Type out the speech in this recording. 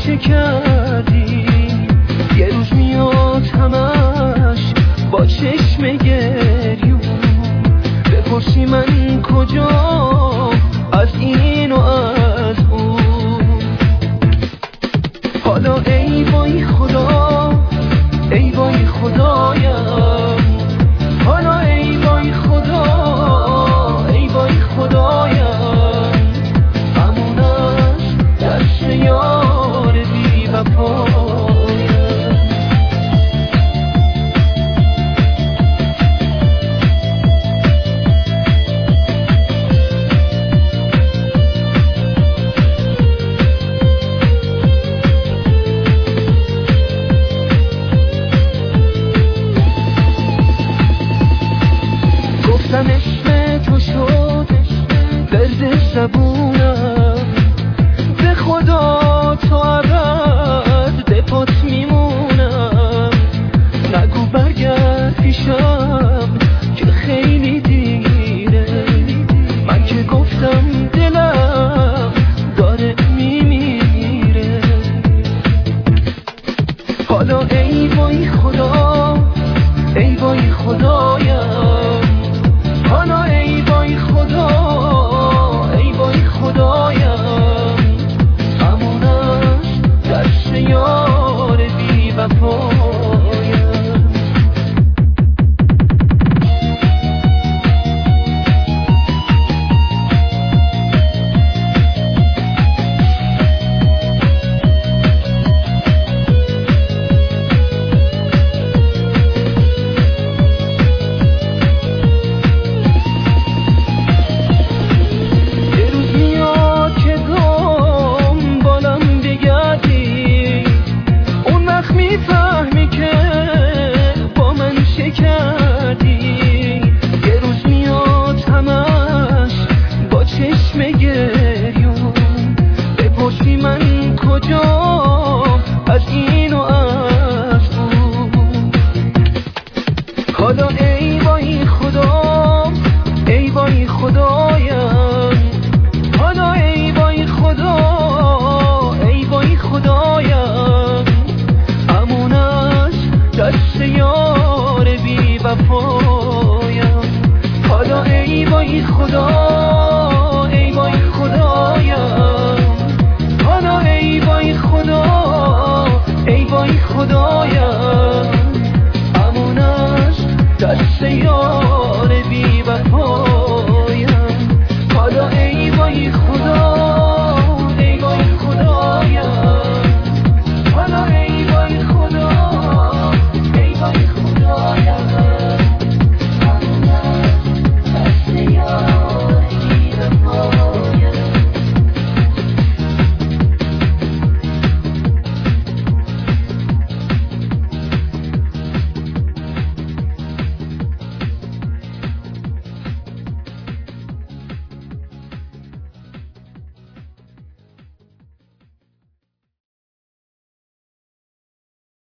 چه کردی؟ یه روز میاد همش با چشم گریون، بپرسی من کجا از این و از اون. حالا ای وای خدا، ای وای خدایم، حالا ای وای خدا، ای وای خدایم، همون از دست یار بی وفایم. گفتم اسم تو شد ورد زبونم، به خدا تا ابد به پات میمونم. نگو برگرد پیشم که خیلی دیره، من که گفتم دلم داره میمیره. حالا ای وای خدا، ای وای خدایم، حالا ای وای خدا، ای وای خدایم،